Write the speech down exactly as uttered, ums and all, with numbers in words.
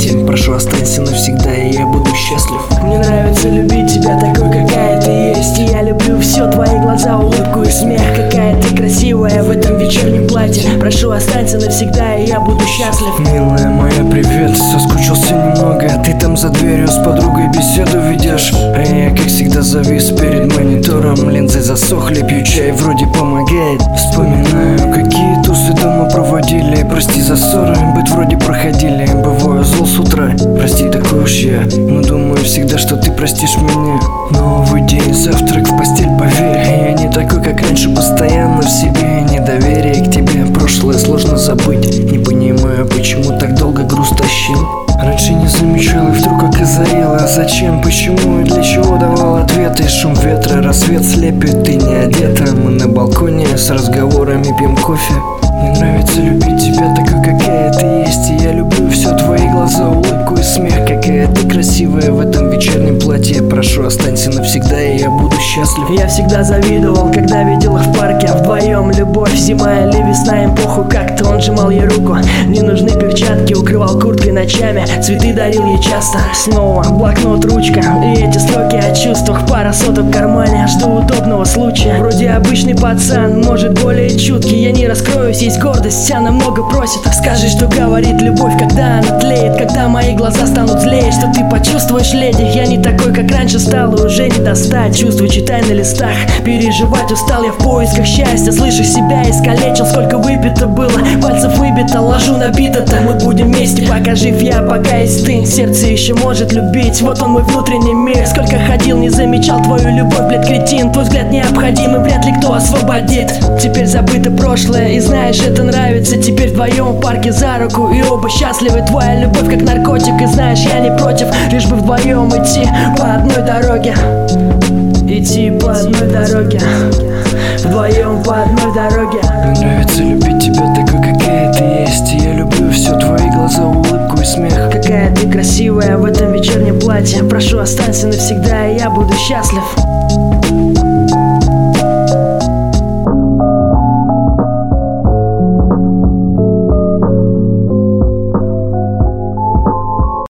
платье. Прошу, останься навсегда, и я буду счастлив. Мне нравится любить тебя такой, какая ты есть. И я люблю все, твои глаза, улыбку и смех. Какая ты красивая в этом вечернем платье. Прошу, останься навсегда, и я буду счастлив. Милая моя, привет, соскучился немного. Ты там за дверью с подругой беседу ведешь, а я, как всегда, завис перед монитором. Линзы засохли, пью чай, вроде помогает. Вспоминаю, какие тусы дома проводили. Прости за ссоры, быт вроде проходили. Бываю зол с утра, прости, такой уж я. Но думаю всегда, что ты простишь меня. Новый день, завтрак, в постель, поверь. Я не такой, как раньше, постоянно в себе. Недоверие к тебе, прошлое сложно забыть. Не понимаю, почему так долго груз тащил. Раньше не замечал, и вдруг озарило. Зачем, почему и для чего давал ответы. Шум ветра, рассвет слепит, ты не одета. Мы на балконе с разговорами пьем кофе. Мне нравится любить тебя такой, какая ты есть. И я люблю все, твои глаза, улыбку и смех. Какая ты красивая в этом вечернем платье. Прошу, останься навсегда, и я буду счастлив. Я всегда завидовал, когда видел их в парке. А вдвоем любовь, зима или весна, им похуй. Как-то он сжимал ей руку, не нужны перчатки. Укрывал курткой ночами, цветы дарил ей часто. Снова блокнот, ручка и эти строки о чувствах. Пара соток в кармане, жду удобного случая. Вроде обычный пацан, может более чуткий. Я не раскроюсь, есть гордость, она много просит. Скажи, что говорит любовь, когда она тлеет. Когда мои глаза станут злее, что ты почувствуешь, леди. Я не такой, как раньше стал, и уже не достать. Чувствую, читай на листах, переживать устал я в поисках счастья. Слышишь, себя искалечил, сколько выпито было, пальцев выбито, ложу набито-то. Мы будем вместе, пока жив я, пока есть ты. Сердце еще может любить, вот он мой внутренний мир. Сколько ходил, не замечал твою любовь, блядь, кретин. Твой взгляд необходим, и вряд ли кто освободит. Теперь забыто прошлое, и знаешь, это нравится. Теперь вдвоем в парке за руку, и оба счастливы. Твоя любовь как наркотик, и знаешь, я не против. Лишь бы вдвоем идти по одной дороге. Идти по одной дороге. Вдвоем по одной дороге. Мне нравится любить тебя такой, какая ты есть. И я люблю все, твои глаза, улыбку и смех. Какая ты красивая в этом вечернем платье. Прошу, останься навсегда, и я буду счастлив.